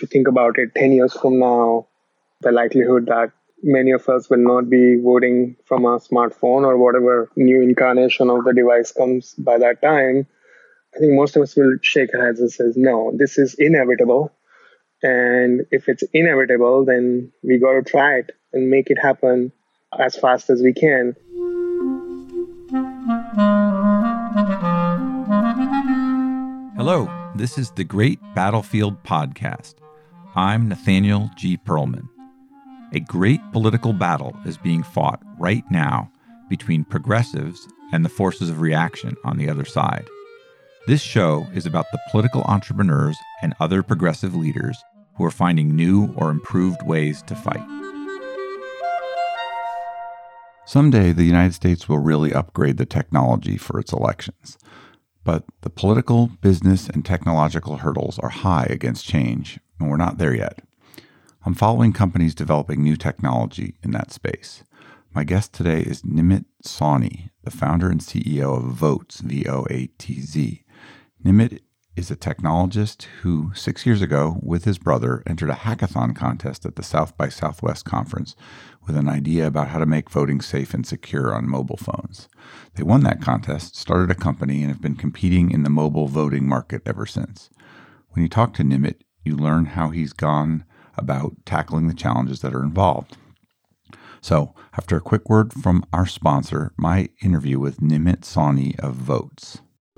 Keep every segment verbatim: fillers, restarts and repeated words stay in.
if you think about it, ten years from now, the likelihood that many of us will not be voting from a smartphone or whatever new incarnation of the device comes by that time, I think most of us will shake our heads and say, no, this is inevitable. And if it's inevitable, then we got to try it and make it happen as fast as we can. Hello, this is the Great Battlefield Podcast. I'm Nathaniel G. Perlman. A great political battle is being fought right now between progressives and the forces of reaction on the other side. This show is about the political entrepreneurs and other progressive leaders who are finding new or improved ways to fight. Someday, the United States will really upgrade the technology for its elections. But the political, business, and technological hurdles are high against change, and we're not there yet. I'm following companies developing new technology in that space. My guest today is Nimit Sawhney, the founder and C E O of Voatz, V O A T Z. Nimit is a technologist who, six years ago, with his brother, entered a hackathon contest at the South by Southwest conference with an idea about how to make voting safe and secure on mobile phones. They won that contest, started a company, and have been competing in the mobile voting market ever since. When you talk to Nimit, you learn how he's gone about tackling the challenges that are involved. So, after a quick word from our sponsor, my interview with Nimit Sawhney of Voatz.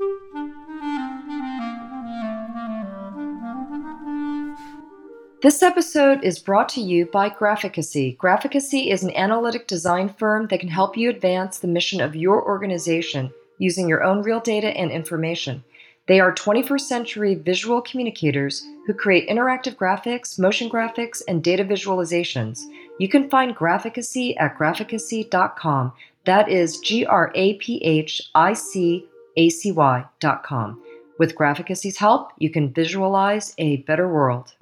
This episode is brought to you by Graphicacy. Graphicacy is an analytic design firm that can help you advance the mission of your organization using your own real data and information. They are twenty-first century visual communicators who create interactive graphics, motion graphics, and data visualizations. You can find Graphicacy at graphicacy dot com. That is G R A P H I C A C Y dot com. With Graphicacy's help, you can visualize a better world.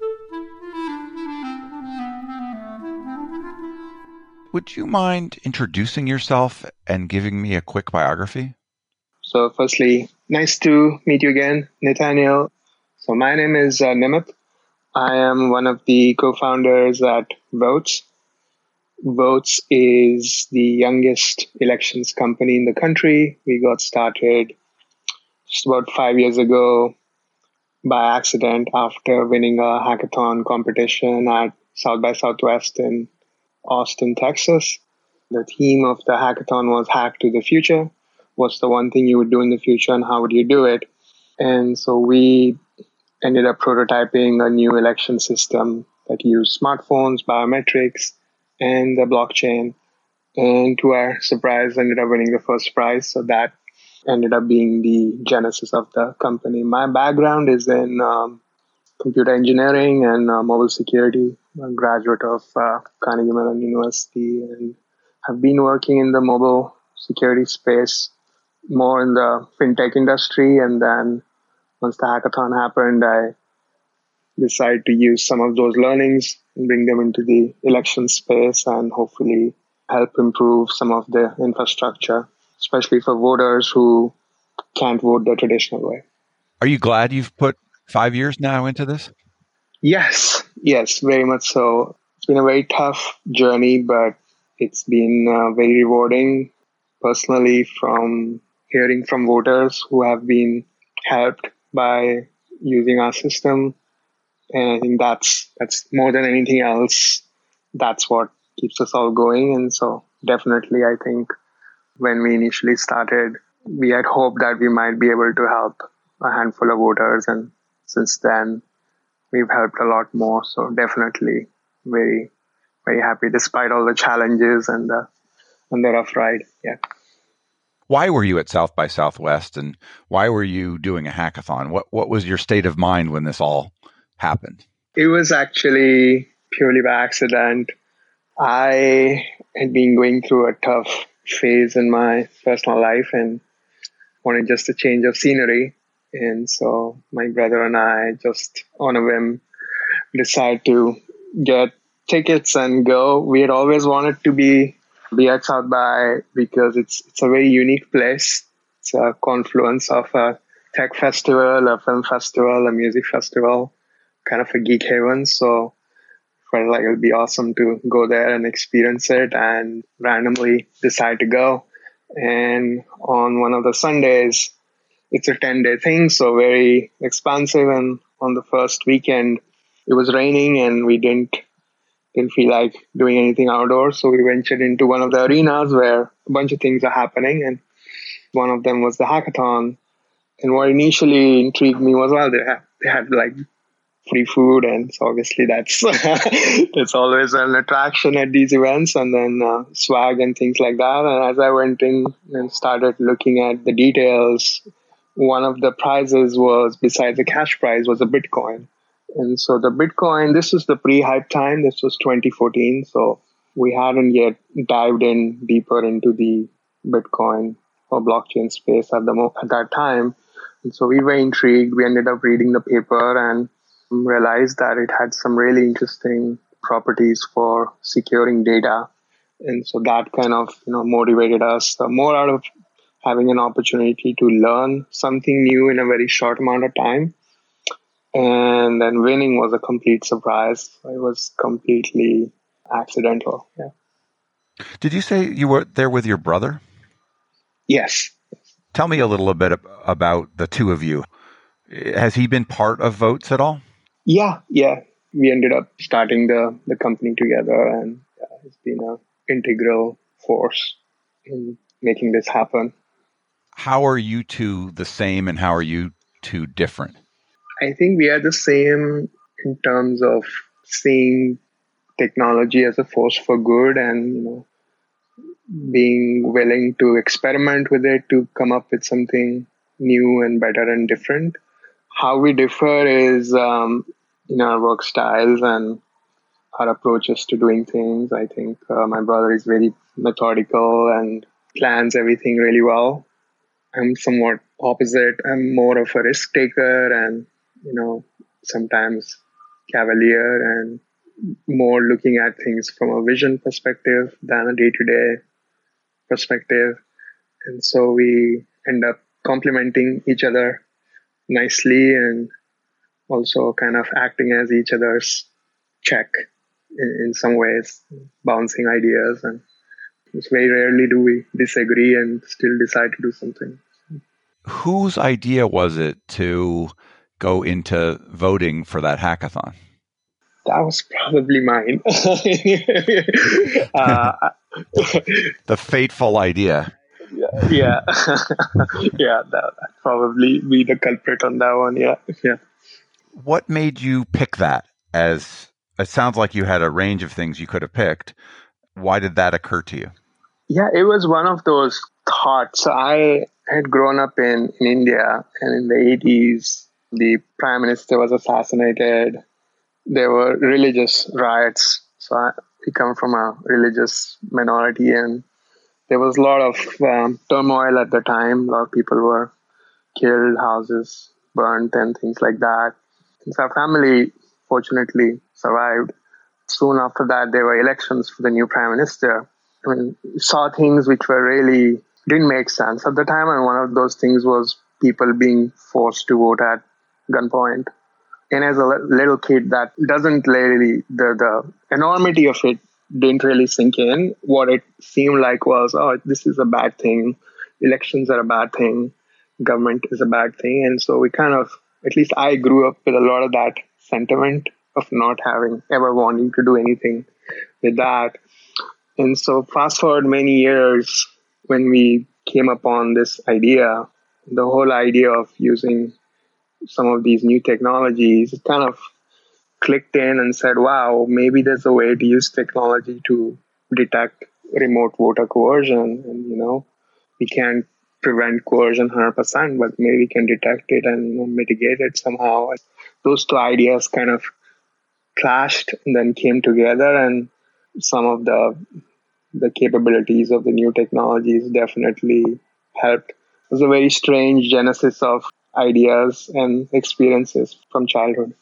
Would you mind introducing yourself and giving me a quick biography? So firstly, nice to meet you again, Nathaniel. So my name is uh, Nimit. I am one of the co-founders at Voatz. Voatz is the youngest elections company in the country. We got started just about five years ago by accident after winning a hackathon competition at South by Southwest in Austin, Texas. The theme of the hackathon was Hack to the Future. What's the one thing you would do in the future and how would you do it? And so we ended up prototyping a new election system that used smartphones, biometrics, and the blockchain. And to our surprise, ended up winning the first prize. So that ended up being the genesis of the company. My background is in um, computer engineering and uh, mobile security. I'm a graduate of uh, Carnegie Mellon University and have been working in the mobile security space, more in the fintech industry. And then once the hackathon happened, I decided to use some of those learnings and bring them into the election space and hopefully help improve some of the infrastructure, especially for voters who can't vote the traditional way. Are you glad you've put five years now into this? Yes, yes, very much so. It's been a very tough journey, but it's been uh, very rewarding personally from hearing from voters who have been helped by using our system. And I think that's that's more than anything else, that's what keeps us all going. And so definitely, I think when we initially started, we had hoped that we might be able to help a handful of voters. And since then, we've helped a lot more. So definitely very, very happy despite all the challenges and the, and the rough ride. Yeah. Why were you at South by Southwest and why were you doing a hackathon? What what was your state of mind when this all happened? It was actually purely by accident. I had been going through a tough phase in my personal life and wanted just a change of scenery. And so my brother and I just on a whim decided to get tickets and go. We had always wanted to be, be at South by because it's it's a very unique place. It's a confluence of a tech festival, a film festival, a music festival. kind of a geek haven. So felt like it would be awesome to go there and experience it, and randomly decide to go. And on one of the Sundays, it's a ten day thing, so very expansive. And on the first weekend, it was raining and we didn't didn't feel like doing anything outdoors. So we ventured into one of the arenas where a bunch of things are happening. And one of them was the hackathon. And what initially intrigued me was, well, they had, they had like free food. And so obviously that's, that's always an attraction at these events. And then uh, swag and things like that. And as I went in and started looking at the details, one of the prizes was, besides the cash prize, was a Bitcoin. And so the Bitcoin, this was the pre-hype time. This was twenty fourteen. So we hadn't yet dived in deeper into the Bitcoin or blockchain space at the mo- at that time. And so we were intrigued. We ended up reading the paper and realized that it had some really interesting properties for securing data. And so that kind of, you know, motivated us uh, more out of having an opportunity to learn something new in a very short amount of time. And then winning was a complete surprise. It was completely accidental. Yeah. Did you say you were there with your brother? Yes. Tell me a little bit about the two of you. Has he been part of Votes at all? Yeah, yeah. We ended up starting the, the company together, and yeah, it's been an integral force in making this happen. How are you two the same and how are you two different? I think we are the same in terms of seeing technology as a force for good and, you know, being willing to experiment with it to come up with something new and better and different. How we differ is um, in our work styles and our approaches to doing things. I think uh, my brother is very methodical and plans everything really well. I'm somewhat opposite. I'm more of a risk taker and, you know, sometimes cavalier and more looking at things from a vision perspective than a day-to-day perspective. And so we end up complementing each other nicely and also kind of acting as each other's check in, in some ways, bouncing ideas. And it's very rarely do we disagree and still decide to do something. Whose idea was it to go into voting for that hackathon? That was probably mine. uh, the fateful idea. Yeah, yeah, yeah. That would probably be the culprit on that one. Yeah, yeah. What made you pick that? As it sounds like you had a range of things you could have picked. Why did that occur to you? Yeah, it was one of those thoughts. I had grown up in, in India, and in the eighties, the prime minister was assassinated. There were religious riots. So I, we come from a religious minority, and there was a lot of um, turmoil at the time. A lot of people were killed, houses burnt, and things like that. And so our family, fortunately, survived. Soon after that, there were elections for the new prime minister. I mean, we saw things which were really didn't make sense at the time, and one of those things was people being forced to vote at gunpoint. And as a little kid, that doesn't really, the, the enormity of it didn't really sink in. What it seemed like was, oh, this is a bad thing. Elections are a bad thing. Government is a bad thing. And so we kind of, at least I grew up with a lot of that sentiment of not having, ever wanting to do anything with that. And so fast forward many years, when we came upon this idea, the whole idea of using some of these new technologies, it kind of clicked in and said, wow, maybe there's a way to use technology to detect remote voter coercion. And, you know, we can't prevent coercion one hundred percent, but maybe we can detect it and, you know, mitigate it somehow. Those two ideas kind of clashed and then came together, and some of the the capabilities of the new technologies definitely helped. It was a very strange genesis of ideas and experiences from childhood.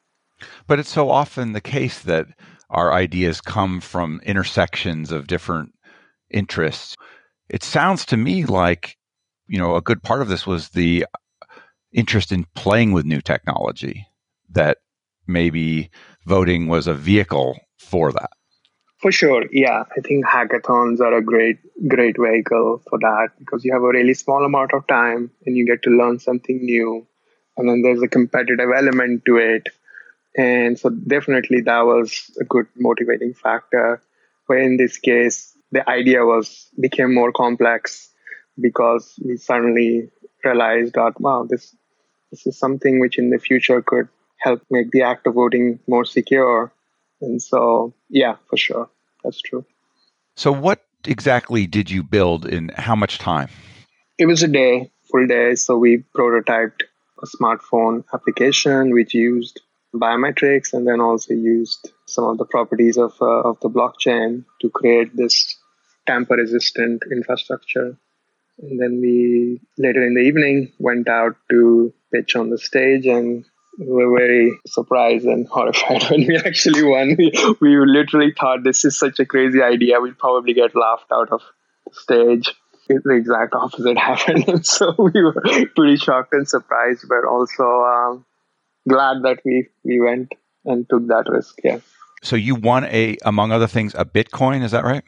But it's so often the case that our ideas come from intersections of different interests. It sounds to me like, you know, a good part of this was the interest in playing with new technology that maybe voting was a vehicle for that. For sure. Yeah. I think hackathons are a great, great vehicle for that because you have a really small amount of time and you get to learn something new. And then there's a competitive element to it. And so definitely that was a good motivating factor. But in this case, the idea was became more complex because we suddenly realized that, wow, this this is something which in the future could help make the act of voting more secure. And so, yeah, for sure. That's true. So what exactly did you build in how much time? It was a day, full day. So we prototyped a smartphone application which used biometrics and then also used some of the properties of uh, of the blockchain to create this tamper-resistant infrastructure. And then we, later in the evening, went out to pitch on the stage, and we were very surprised and horrified when we actually won. We, we literally thought this is such a crazy idea. We'd probably get laughed out of the stage. It, the exact opposite happened. And so we were pretty shocked and surprised, but also um, glad that we, we went and took that risk. Yeah. So you won a, among other things, a Bitcoin. Is that right?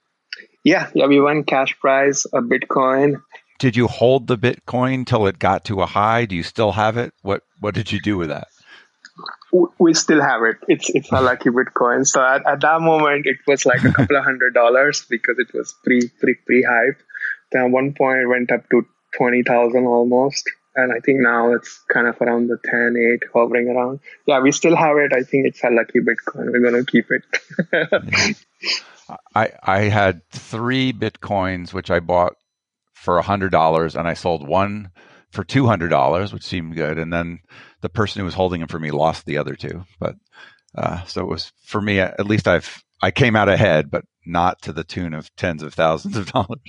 Yeah. Yeah. We won cash prize, a Bitcoin. Did you hold the Bitcoin till it got to a high? Do you still have it? What What did you do with that? We still have it. It's it's a lucky Bitcoin. So at, at that moment, it was like a couple of hundred dollars because it was pre pre pre hype. Then at one point, it went up to twenty thousand almost, and I think now it's kind of around the ten, eight, hovering around. Yeah, we still have it. I think it's a lucky Bitcoin. We're gonna keep it. Yeah. I I had three Bitcoins which I bought for a hundred dollars, and I sold one for two hundred dollars, which seemed good. And then the person who was holding them for me lost the other two. But uh, so it was for me. At least I've I came out ahead, but not to the tune of tens of thousands of dollars.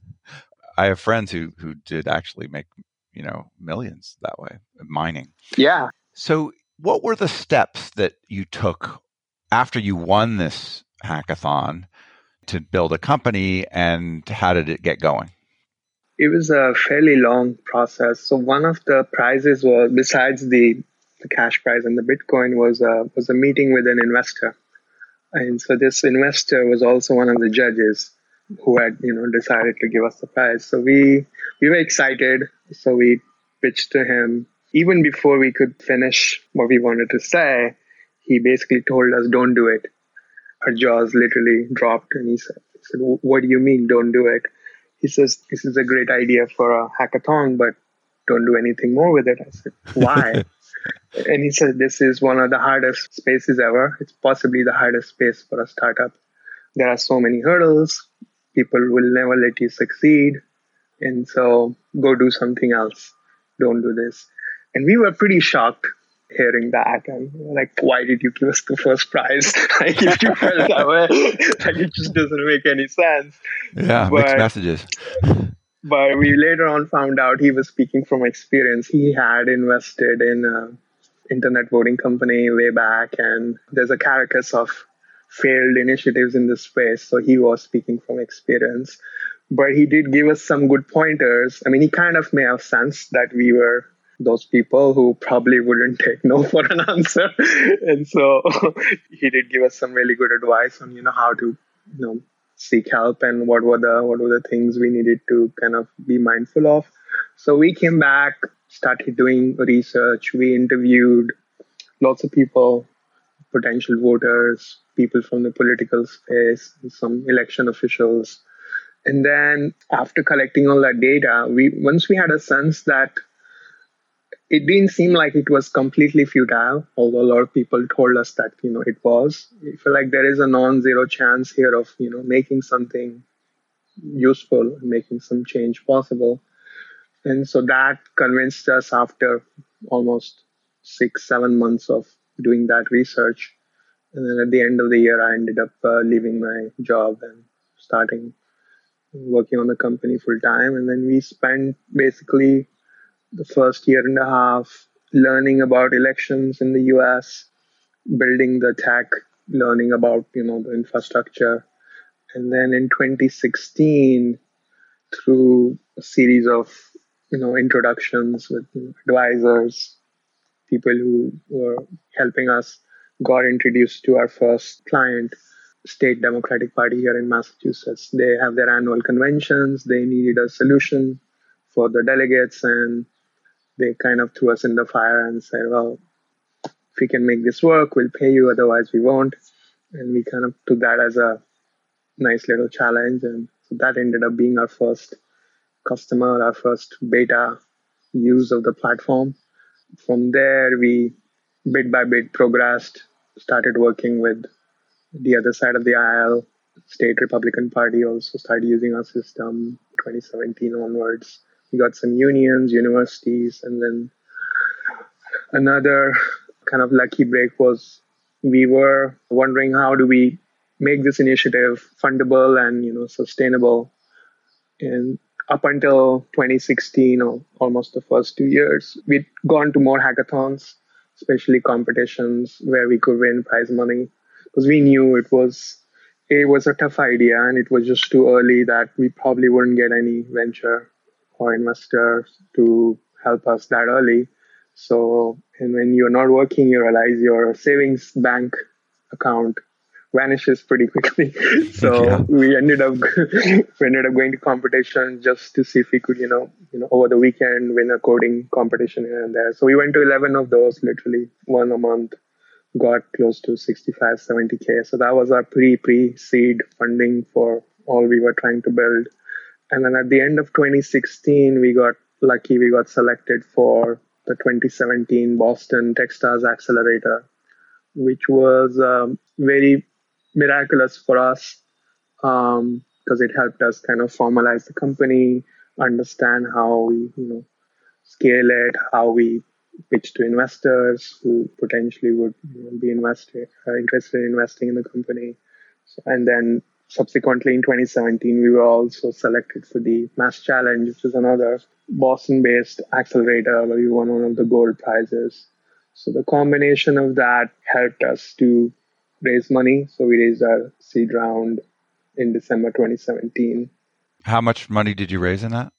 I have friends who who did actually make you know millions that way mining. Yeah. So what were the steps that you took after you won this hackathon to build a company, and how did it get going? It was a fairly long process. So one of the prizes was, besides the, the cash prize and the Bitcoin, was a, was a meeting with an investor. And so this investor was also one of the judges who had, you know, decided to give us the prize. So we we were excited. So we pitched to him. Even before we could finish what we wanted to say, he basically told us, don't do it. Our jaws literally dropped, and he said, he said, what do you mean, don't do it? He says, this is a great idea for a hackathon, but don't do anything more with it. I said, why? And he said, this is one of the hardest spaces ever. It's possibly the hardest space for a startup. There are so many hurdles. People will never let you succeed. And so go do something else. Don't do this. And we were pretty shocked hearing that. And we were like, why did you give us the first prize? Like, if you felt that way, like, it just doesn't make any sense. Yeah, but, mixed messages. But we later on found out he was speaking from experience. He had invested in an internet voting company way back, and there's a carcass of failed initiatives in this space. So he was speaking from experience. But he did give us some good pointers. I mean, he kind of may have sensed that we were those people who probably wouldn't take no for an answer. And so he did give us some really good advice on, you know, how to, you know, seek help and what were the what were the things we needed to kind of be mindful of. So we came back, started doing research. We interviewed lots of people, potential voters, people from the political space, some election officials. And then after collecting all that data, we once we had a sense that it didn't seem like it was completely futile, although a lot of people told us that, you know, it was. We feel like there is a non-zero chance here of, you know, making something useful, making some change possible. And so that convinced us after almost six, seven months of doing that research. And then at the end of the year, I ended up uh, leaving my job and starting working on the company full time. And then we spent basically the first year and a half learning about elections in the U S, building the tech, learning about, you know, the infrastructure. And then in twenty sixteen, through a series of, you know, introductions with, you know, advisors, people who were helping us got introduced to our first client, State Democratic Party here in Massachusetts. They have their annual conventions. They needed a solution for the delegates, and they kind of threw us in the fire and said, well, if we can make this work, we'll pay you, otherwise we won't. And we kind of took that as a nice little challenge. And so that ended up being our first customer, our first beta use of the platform. From there, we bit by bit progressed, started working with the other side of the aisle. State Republican Party also started using our system twenty seventeen onwards. We got some unions, universities, and then another kind of lucky break was we were wondering how do we make this initiative fundable and, you know, sustainable. And up until twenty sixteen, or almost the first two years, we'd gone to more hackathons, especially competitions where we could win prize money, because we knew it was it was a tough idea and it was just too early that we probably wouldn't get any venture or investors to help us that early. So, and when you're not working, you realize your savings bank account vanishes pretty quickly. So Yeah. we ended up we ended up going to competition just to see if we could, you know, you know, over the weekend win a coding competition here and there. So we went to eleven of those, literally one a month, got close to sixty-five, seventy K. So that was our pre pre seed funding for all we were trying to build. And then at the end of twenty sixteen, we got lucky. We got selected for the twenty seventeen Boston Techstars Accelerator, which was um, very miraculous for us because um, it helped us kind of formalize the company, understand how we, you know, scale it, how we pitch to investors who potentially would, you know, be invested, uh, interested in investing in the company. So, and then subsequently in twenty seventeen, we were also selected for the Mass Challenge, which is another Boston-based accelerator where we won one of the gold prizes. So the combination of that helped us to raise money. So we raised our seed round in December twenty seventeen. How much money did you raise in that?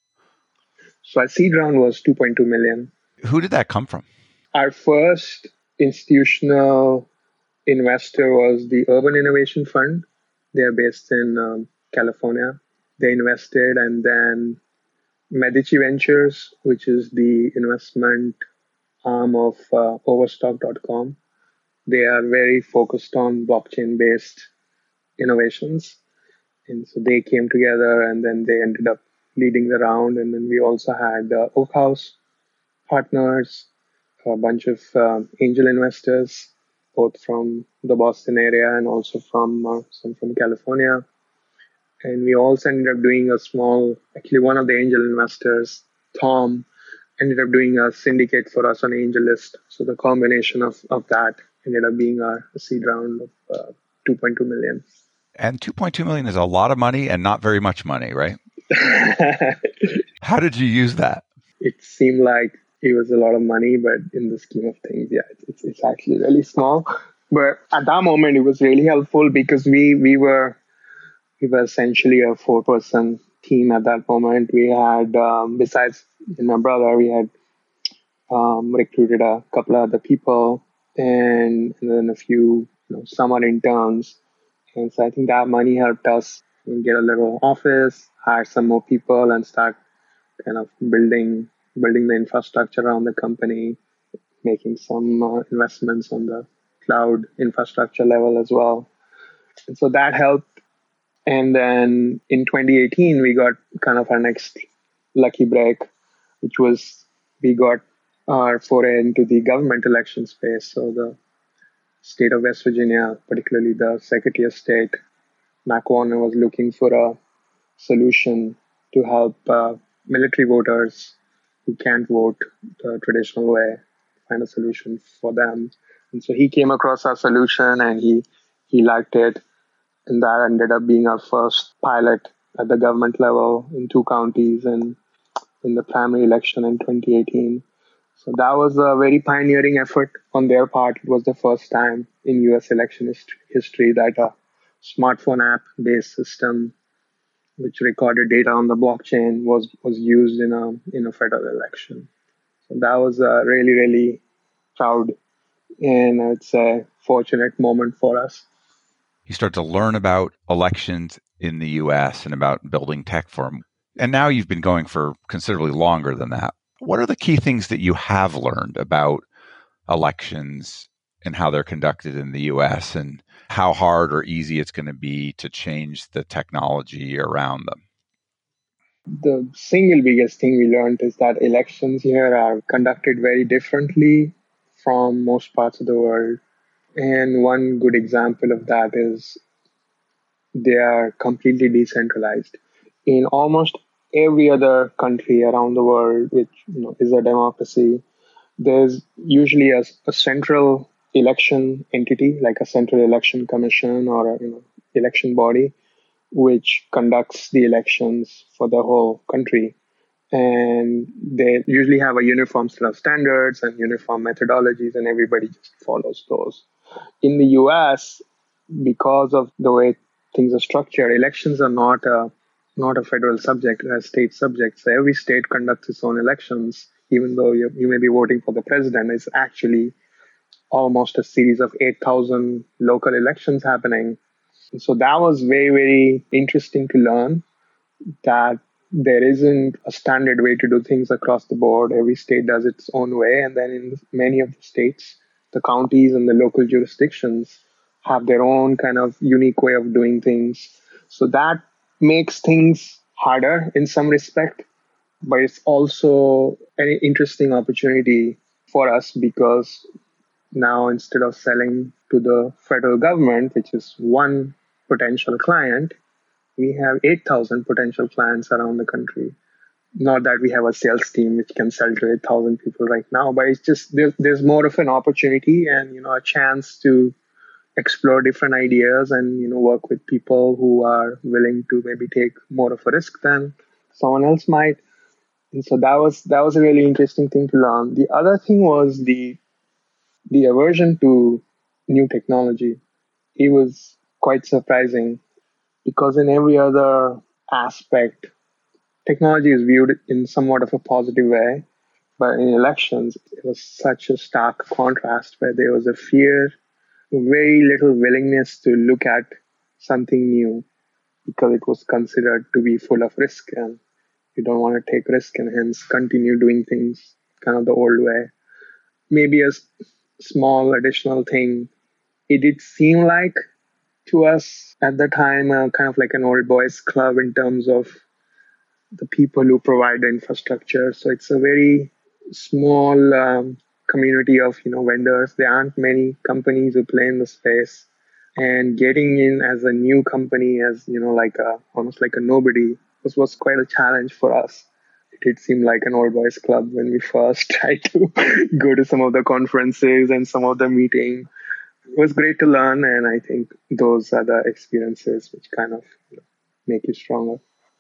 So our seed round was two point two million. Who did that come from? Our first institutional investor was the Urban Innovation Fund. They're based in um, California. They invested, and then Medici Ventures, which is the investment arm of uh, Overstock dot com. They are very focused on blockchain-based innovations. And so they came together, and then they ended up leading the round. And then we also had uh, Oak House Partners, a bunch of um, angel investors, both from the Boston area and also from uh, some from California. And we also ended up doing a small, actually one of the angel investors, Tom, ended up doing a syndicate for us on AngelList. So the combination of, of that ended up being our seed round of uh, two point two million. And two point two million is a lot of money and not very much money, right? How did you use that? It seemed like it was a lot of money, but in the scheme of things, yeah, it's, it's actually really small. But at that moment, it was really helpful because we we were we were essentially a four-person team at that moment. We had, um, besides my brother, we had um, recruited a couple of other people, and, and then a few, you know, summer interns. And so I think that money helped us get a little office, hire some more people, and start kind of building building the infrastructure around the company, making some uh, investments on the cloud infrastructure level as well. And so that helped. And then in twenty eighteen, we got kind of our next lucky break, which was we got our foray into the government election space. So the state of West Virginia, particularly the Secretary of State, Mac Warner, was looking for a solution to help uh, military voters who can't vote the traditional way, find a solution for them. And so he came across our solution and he he liked it. And that ended up being our first pilot at the government level in two counties and in the primary election in twenty eighteen. So that was a very pioneering effort on their part. It was the first time in U S election hist- history that a smartphone app-based system which recorded data on the blockchain was, was used in a in a federal election. So that was a really, really proud, and it's a fortunate moment for us. You start to learn about elections in the U S and about building tech for them. And now you've been going for considerably longer than that. What are the key things that you have learned about elections and how they're conducted in the U S and how hard or easy it's going to be to change the technology around them? The single biggest thing we learned is that elections here are conducted very differently from most parts of the world. And one good example of that is they are completely decentralized. In almost every other country around the world, which you know, is a democracy, there's usually a, a central election entity, like a central election commission or a you know, election body, which conducts the elections for the whole country. And they usually have a uniform set of standards and uniform methodologies, and everybody just follows those. In the U S, because of the way things are structured, elections are not a not a federal subject, they're a state subject. So every state conducts its own elections, even though you, you may be voting for the president. It's actually almost a series of eight thousand local elections happening. So that was very, very interesting to learn that there isn't a standard way to do things across the board. Every state does its own way. And then in many of the states, the counties and the local jurisdictions have their own kind of unique way of doing things. So that makes things harder in some respect, but it's also an interesting opportunity for us because now instead of selling to the federal government, which is one potential client, we have eight thousand potential clients around the country. Not that we have a sales team which can sell to eight thousand people right now, but it's just there's, there's more of an opportunity and you know a chance to explore different ideas and you know work with people who are willing to maybe take more of a risk than someone else might. And so that was that was a really interesting thing to learn. The other thing was the the aversion to new technology. It was quite surprising because in every other aspect, technology is viewed in somewhat of a positive way. But in elections, it was such a stark contrast where there was a fear, very little willingness to look at something new because it was considered to be full of risk and you don't want to take risk and hence continue doing things kind of the old way. Maybe a s- small additional thing, it did seem like to us at the time uh, kind of like an old boys club in terms of the people who provide the infrastructure. So it's a very small um, community of you know vendors. There aren't many companies who play in the space, and getting in as a new company, as you know, like a almost like a nobody, was was quite a challenge for us. It did seem like an old boys club when we first tried to go to some of the conferences and some of the meetings. It was great to learn, and I think those are the experiences which kind of you know, make you stronger.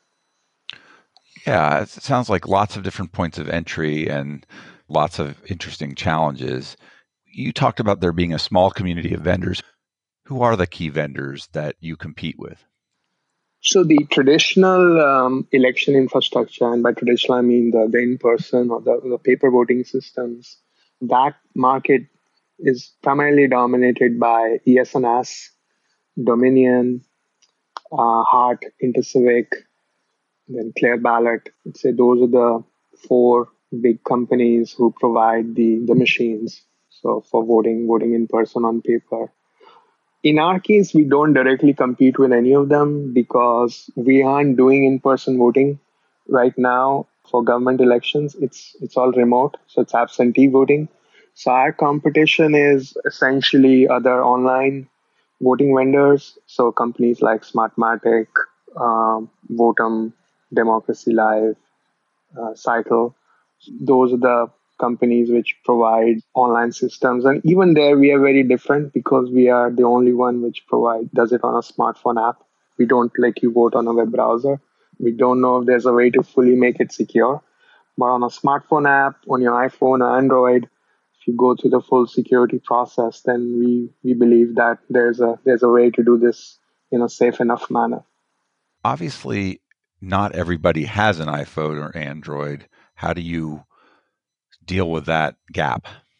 Yeah, it sounds like lots of different points of entry and lots of interesting challenges. You talked about there being a small community of vendors. Who are the key vendors that you compete with? So the traditional um, election infrastructure, and by traditional I mean the, the in-person or the, the paper voting systems, that market is primarily dominated by E S N S, Dominion, uh, Hart, InterCivic, then Clear Ballot. I'd say those are the four big companies who provide the, the machines. So for voting, voting in person on paper. In our case, we don't directly compete with any of them because we aren't doing in-person voting right now for government elections. It's it's all remote, so it's absentee voting. So our competition is essentially other online voting vendors. So companies like Smartmatic, um, Votum, Democracy Live, uh, Cycle. Those are the companies which provide online systems. And even there, we are very different because we are the only one which provide does it on a smartphone app. We don't let you vote on a web browser. We don't know if there's a way to fully make it secure. But on a smartphone app, on your iPhone or Android, if you go through the full security process, then we, we believe that there's a there's a way to do this in a safe enough manner. Obviously, not everybody has an iPhone or Android. How do you deal with that gap?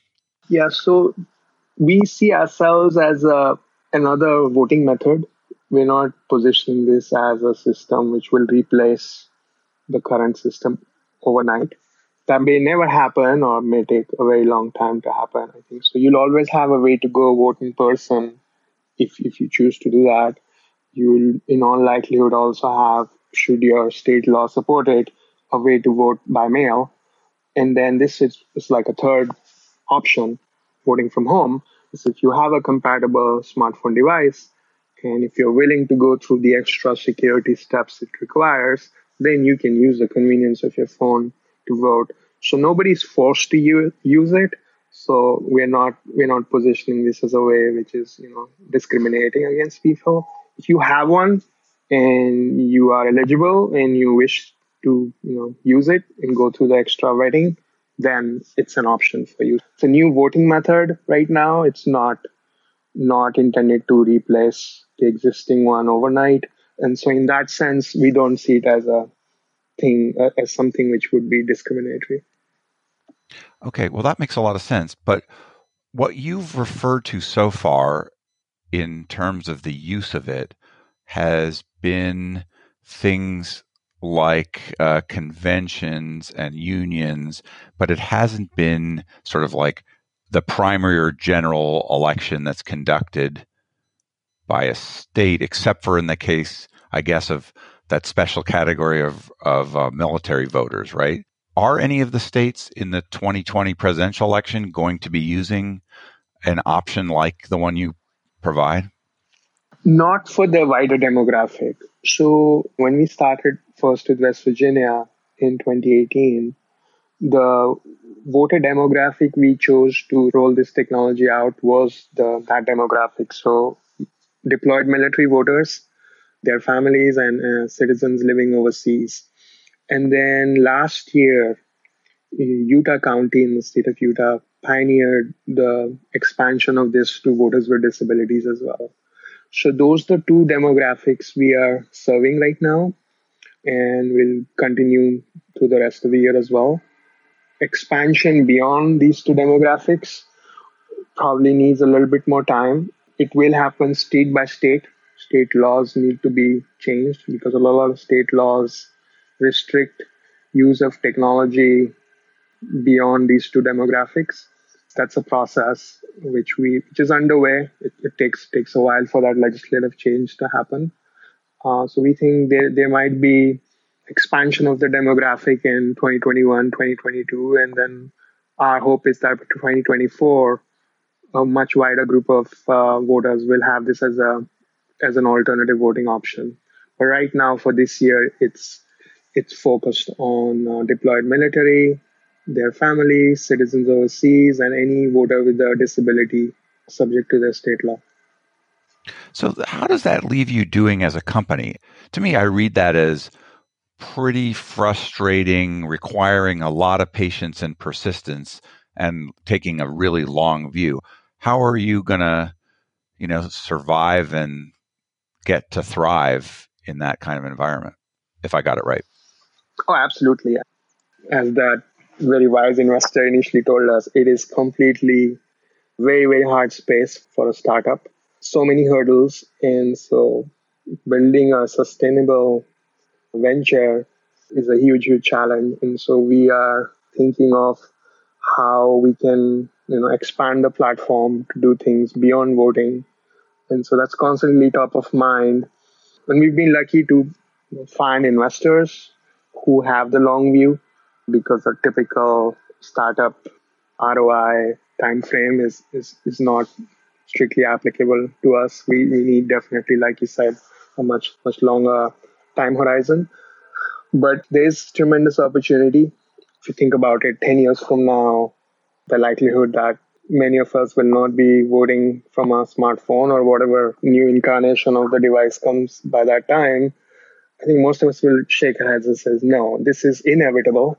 Yeah, so we see ourselves as a, another voting method. We're not positioning this as a system which will replace the current system overnight. That may never happen or may take a very long time to happen, I think. So you'll always have a way to go vote in person if, if you choose to do that. You'll, in all likelihood, also have, should your state law support it, a way to vote by mail. And then this is, is like a third option, voting from home, is if you have a compatible smartphone device and if you're willing to go through the extra security steps it requires, then you can use the convenience of your phone to vote. So nobody's forced to use, use it. So we're not we're not positioning this as a way which is, you know, discriminating against people. If you have one and you are eligible and you wish to, you know, use it and go through the extra vetting, then it's an option for you. It's a new voting method right now. It's not not intended to replace the existing one overnight. And so in that sense, we don't see it as a thing, uh, as something which would be discriminatory. Okay, well, that makes a lot of sense. But what you've referred to so far in terms of the use of it has been things like uh, conventions and unions, but it hasn't been sort of like the primary or general election that's conducted by a state, except for in the case, I guess, of that special category of, of uh, military voters, right? Are any of the states in the twenty twenty presidential election going to be using an option like the one you provide? Not for the wider demographic. So when we started first with West Virginia in twenty eighteen, the voter demographic we chose to roll this technology out was the that demographic. So deployed military voters, their families, and uh, citizens living overseas. And then last year, Utah County in the state of Utah pioneered the expansion of this to voters with disabilities as well. So those are the two demographics we are serving right now and will continue through the rest of the year as well. Expansion beyond these two demographics probably needs a little bit more time. It will happen state by state. State laws need to be changed because a lot of state laws restrict use of technology beyond these two demographics. That's a process which we which is underway. It, it takes takes a while for that legislative change to happen. Uh, so we think there there might be expansion of the demographic in twenty twenty-one, twenty twenty-two, and then our hope is that by twenty twenty-four, a much wider group of uh, voters will have this as a as an alternative voting option. But right now, for this year, it's it's focused on uh, deployed military, their families, citizens overseas, and any voter with a disability subject to their state law. So, how does that leave you doing as a company? To me, I read that as pretty frustrating, requiring a lot of patience and persistence, and taking a really long view. How are you going to, you know, survive and get to thrive in that kind of environment, if I got it right? Oh, absolutely. As that very wise investor initially told us, it is completely very, very hard space for a startup. So many hurdles. And so building a sustainable venture is a huge, huge challenge. And so we are thinking of how we can, you know, expand the platform to do things beyond voting. And so that's constantly top of mind. And we've been lucky to find investors who have the long view because a typical startup R O I time frame is, is, is not strictly applicable to us. We, we need definitely, like you said, a much, much longer time horizon. But there's tremendous opportunity. If you think about it, ten years from now, the likelihood that many of us will not be voting from a smartphone or whatever new incarnation of the device comes by that time, I think most of us will shake our heads and say, no, this is inevitable.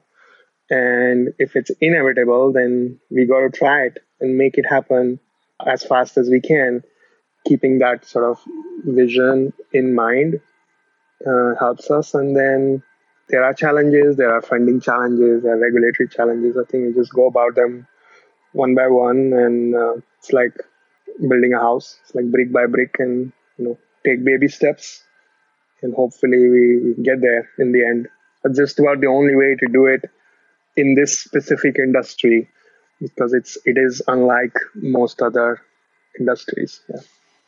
And if it's inevitable, then we got to try it and make it happen as fast as we can. Keeping that sort of vision in mind uh, helps us. And then there are challenges, there are funding challenges, there are regulatory challenges. I think we just go about them one by one, and uh, it's like building a house. It's like brick by brick, and you know, take baby steps, and hopefully we get there in the end. That's just about the only way to do it in this specific industry, because it's it is unlike most other industries. Yeah.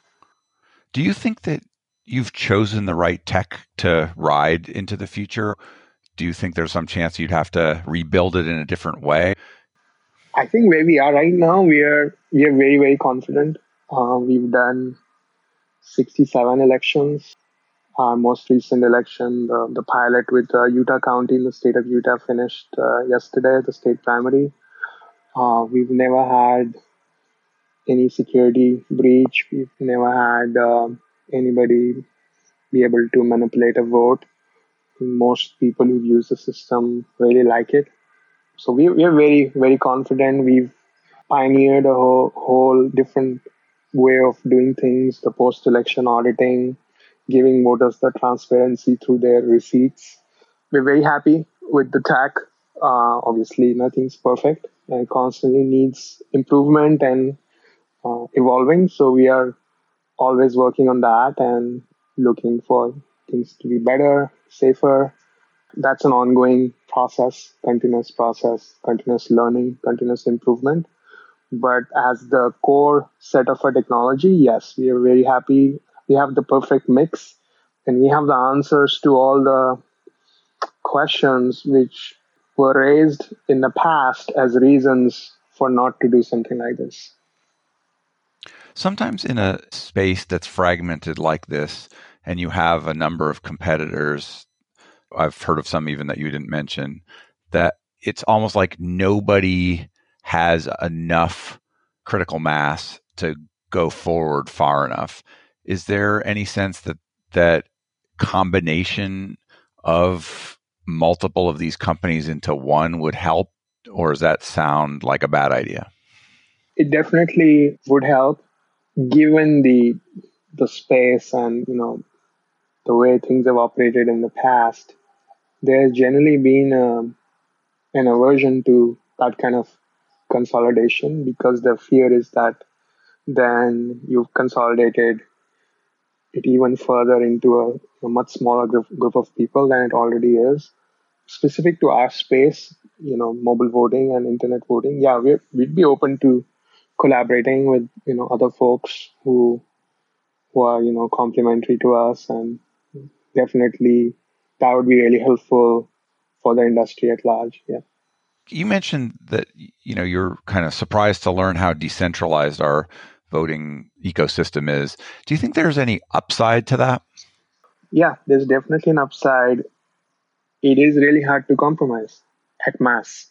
Do you think that you've chosen the right tech to ride into the future? Do you think there's some chance you'd have to rebuild it in a different way? I think where we are right now, we are we are very very confident. Uh, we've done sixty-seven elections. Our most recent election, the, the pilot with uh, Utah County in the state of Utah, finished uh, yesterday, the state primary. Uh, we've never had any security breach. We've never had uh, anybody be able to manipulate a vote. Most people who've used the system really like it. So we, we are very, very confident. We've pioneered a whole, whole different way of doing things, the post-election auditing, giving voters the transparency through their receipts. We're very happy with the tech. Uh, obviously, nothing's perfect and constantly needs improvement and uh, evolving. So we are always working on that and looking for things to be better, safer. That's an ongoing process, continuous process, continuous learning, continuous improvement. But as the core set of our technology, yes, we are very happy. We have the perfect mix, and we have the answers to all the questions which were raised in the past as reasons for not to do something like this. Sometimes in a space that's fragmented like this, and you have a number of competitors, I've heard of some even that you didn't mention, that it's almost like nobody has enough critical mass to go forward far enough. Is there any sense that that combination of multiple of these companies into one would help, or does that sound like a bad idea? It definitely would help, given the the space and you know the way things have operated in the past. There's generally been a, an aversion to that kind of consolidation, because the fear is that then you've consolidated it even further into a, a much smaller group, group of people than it already is. Specific to our space, you know, mobile voting and internet voting, yeah, we're, we'd be open to collaborating with, you know, other folks who who are, you know, complementary to us, and definitely that would be really helpful for the industry at large. Yeah. You mentioned that, you know, you're kind of surprised to learn how decentralized our voting ecosystem is. Do you think there's any upside to that? Yeah, there's definitely an upside. It is really hard to compromise at mass.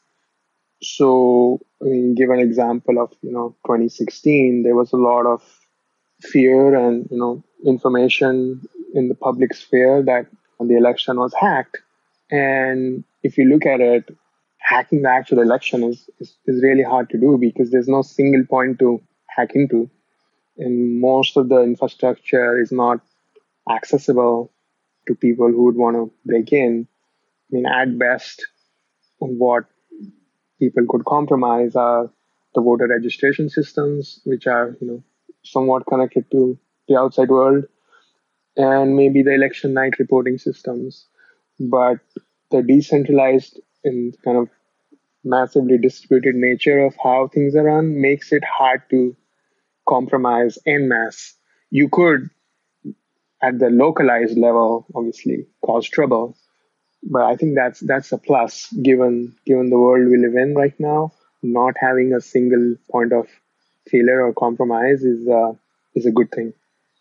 So, I mean, give an example of, you know, twenty sixteen, there was a lot of fear and, you know, information in the public sphere that the election was hacked. And if you look at it, hacking the actual election is, is, is really hard to do, because there's no single point to hack into. And most of the infrastructure is not accessible to people who would want to break in. I mean, at best, what people could compromise are the voter registration systems, which are, you know, somewhat connected to the outside world, and maybe the election night reporting systems. But the decentralized and kind of massively distributed nature of how things are run makes it hard to compromise en masse. You could, at the localized level, obviously cause trouble, but I think that's that's a plus given given the world we live in right now. Not having a single point of failure or compromise is uh, is a good thing.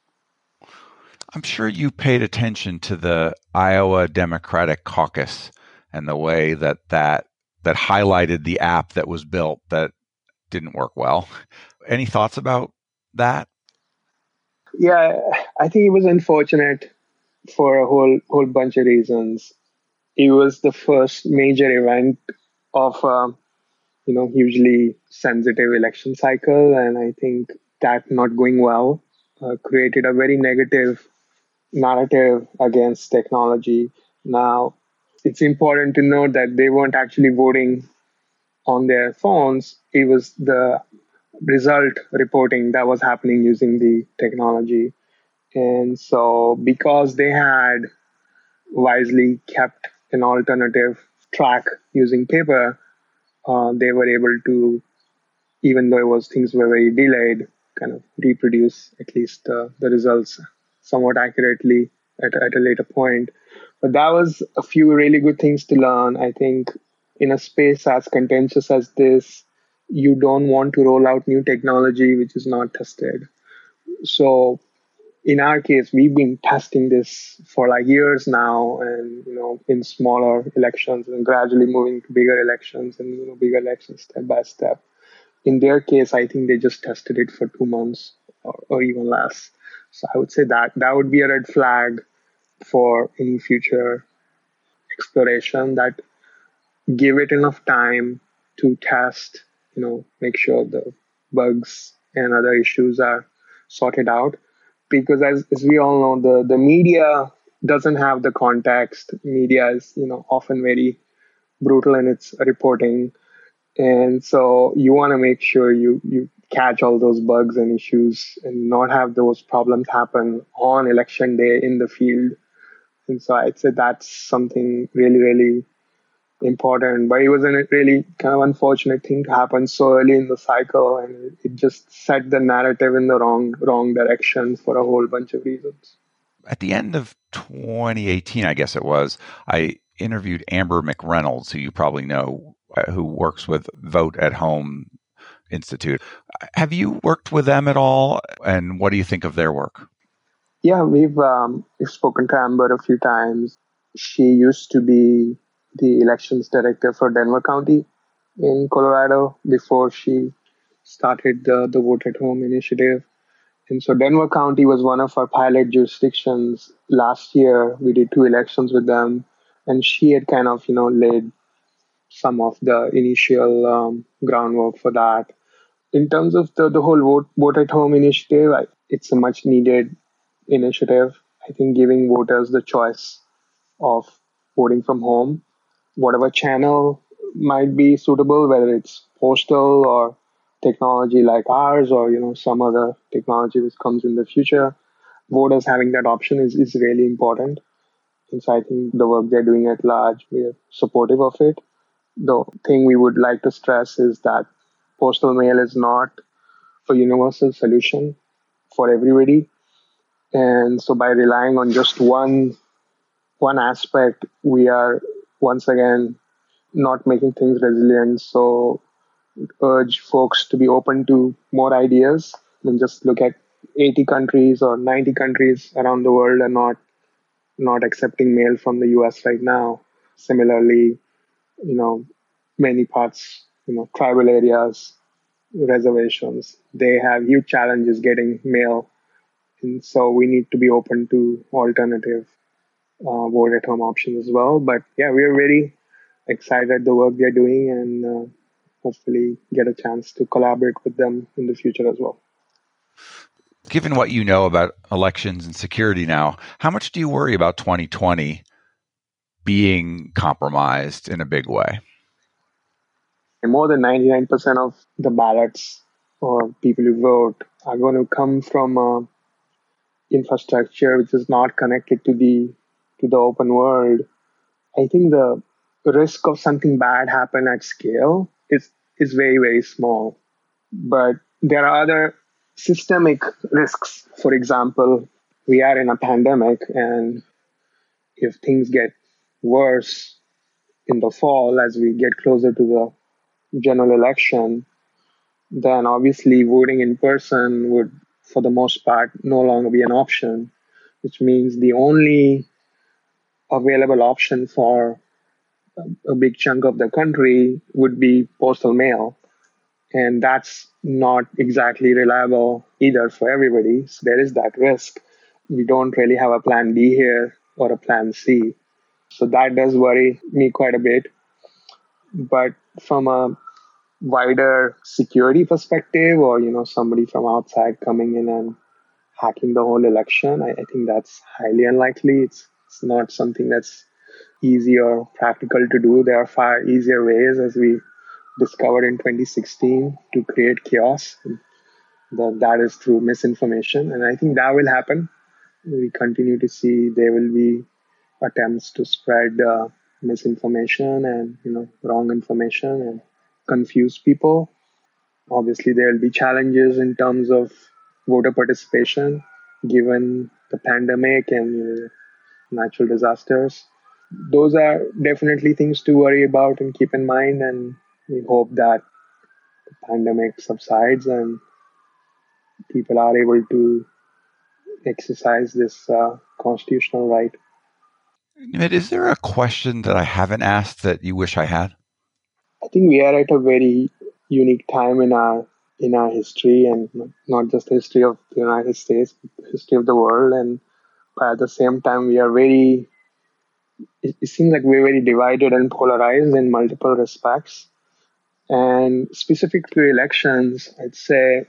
I'm sure you paid attention to the Iowa Democratic Caucus and the way that that that highlighted the app that was built that didn't work well. Any thoughts about that? Yeah, I think it was unfortunate for a whole whole bunch of reasons. It was the first major event of a you know hugely sensitive election cycle, and I think that not going well uh, created a very negative narrative against technology. Now, it's important to note that they weren't actually voting on their phones, it was the result reporting that was happening using the technology. And so because they had wisely kept an alternative track using paper, uh, they were able to, even though it was things were very delayed, kind of reproduce at least uh, the results somewhat accurately at, at a later point. But that was a few really good things to learn. I think in a space as contentious as this, you don't want to roll out new technology which is not tested. So in our case, we've been testing this for like years now, and you know, in smaller elections, and gradually moving to bigger elections, and you know, bigger elections step by step. In their case, I think they just tested it for two months or, or even less. So I would say that that would be a red flag for any future exploration. That give it enough time to test, you know, make sure the bugs and other issues are sorted out. Because as, as we all know, the, the media doesn't have the context. Media is, you know, often very brutal in its reporting. And so you want to make sure you, you catch all those bugs and issues and not have those problems happen on election day in the field. And so I'd say that's something really, really important. But it was a really kind of unfortunate thing to happen so early in the cycle, and it just set the narrative in the wrong wrong direction for a whole bunch of reasons. At the end of twenty eighteen, I guess it was, I interviewed Amber McReynolds, who you probably know, who works with Vote at Home Institute. Have you worked with them at all? And what do you think of their work? Yeah, we've, um, we've spoken to Amber a few times. She used to be the elections director for Denver County in Colorado before she started the, the Vote at Home initiative. And so Denver County was one of our pilot jurisdictions. Last year, we did two elections with them, and she had kind of, you know, laid some of the initial um, groundwork for that. In terms of the, the whole vote, vote at home initiative, I, it's a much needed initiative. I think giving voters the choice of voting from home, whatever channel might be suitable, whether it's postal or technology like ours, or you know, some other technology which comes in the future, voters having that option is, is really important. And so I think the work they're doing at large, we are supportive of it. The thing we would like to stress is that postal mail is not a universal solution for everybody. And so by relying on just one one aspect, we are once again not making things resilient. So urge folks to be open to more ideas and just look at eighty countries or ninety countries around the world and not not accepting mail from the U S right now. Similarly, you know, many parts, you know, tribal areas, reservations, they have huge challenges getting mail. And so we need to be open to alternative uh, vote at home options as well. But yeah, we're very excited the work they're doing, and uh, hopefully get a chance to collaborate with them in the future as well. Given what you know about elections and security now, how much do you worry about twenty twenty being compromised in a big way? And more than ninety-nine percent of the ballots or people who vote are going to come from uh, infrastructure which is not connected to the to the open world. I think the risk of something bad happen at scale is is very, very small. But there are other systemic risks. For example, we are in a pandemic, and if things get worse in the fall as we get closer to the general election, then obviously voting in person would, for the most part, no longer be an option, which means the only available option for a big chunk of the country would be postal mail. And that's not exactly reliable either for everybody. So there is that risk. We don't really have a plan B here or a plan C. So that does worry me quite a bit. But from a wider security perspective, or, you know, somebody from outside coming in and hacking the whole election, I, I think that's highly unlikely. It's, it's not something that's easy or practical to do. There are far easier ways, as we discovered in twenty sixteen to create chaos. The, that is through misinformation. And I think that will happen. We continue to see there will be attempts to spread uh, misinformation and, you know, wrong information and confuse people. Obviously, there will be challenges in terms of voter participation, given the pandemic and uh, natural disasters. Those are definitely things to worry about and keep in mind. And we hope that the pandemic subsides and people are able to exercise this uh, constitutional right. Is there a question that I haven't asked that you wish I had? I think we are at a very unique time in our in our history, and not just the history of the United States, but the history of the world. And at the same time, we are very, it, it seems like we're very divided and polarized in multiple respects. And specific to elections, I'd say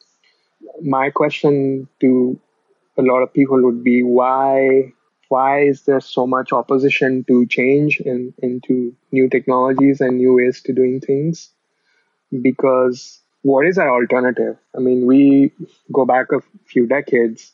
my question to a lot of people would be why why is there so much opposition to change and into new technologies and new ways to doing things? Because what is our alternative? I mean, we go back a few decades.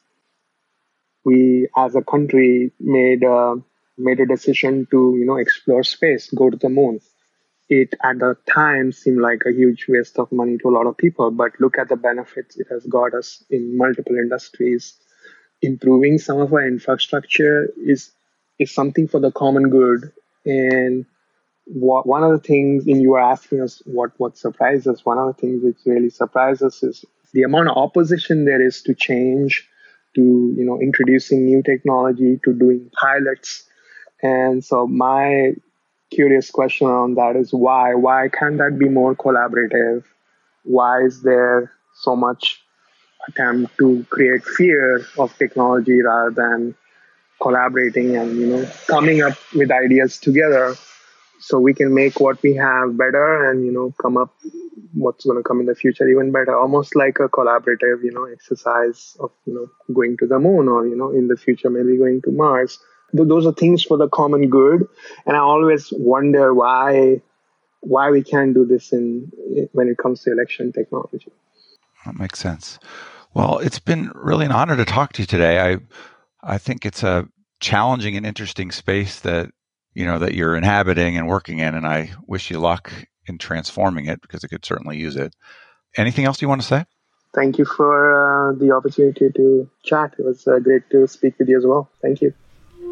We, as a country, made a, made a decision to, you know, explore space, go to the moon. It at the time seemed like a huge waste of money to a lot of people, but look at the benefits it has got us in multiple industries. Improving some of our infrastructure is is something for the common good. And what, one of the things, and you were asking us what, what surprised us, one of the things which really surprised us is the amount of opposition there is to change, to, you know, introducing new technology, to doing pilots. And so my curious question on that is why? Why can't that be more collaborative? Why is there so much attempt to create fear of technology rather than collaborating and, you know, coming up with ideas together so we can make what we have better and, you know, come up what's going to come in the future even better, almost like a collaborative, you know, exercise of, you know, going to the moon or, you know, in the future maybe going to Mars. Those are things for the common good. And I always wonder why why we can't do this in when it comes to election technology. That makes sense. Well, it's been really an honor to talk to you today. I I think it's a challenging and interesting space that, you know, that you're inhabiting and working in, and I wish you luck in transforming it because it could certainly use it. Anything else you want to say? Thank you for uh, the opportunity to chat. It was uh, great to speak with you as well. Thank you.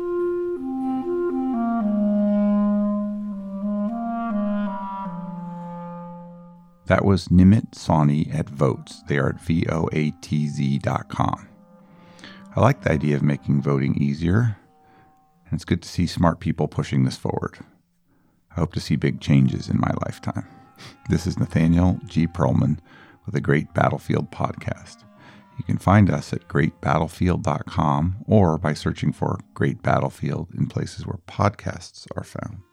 That was Nimit Sawhney at Voatz. They are at V O A T Z dot com. I like the idea of making voting easier, and it's good to see smart people pushing this forward. I hope to see big changes in my lifetime. This is Nathaniel G. Pearlman with the Great Battlefield Podcast. You can find us at great battlefield dot com or by searching for Great Battlefield in places where podcasts are found.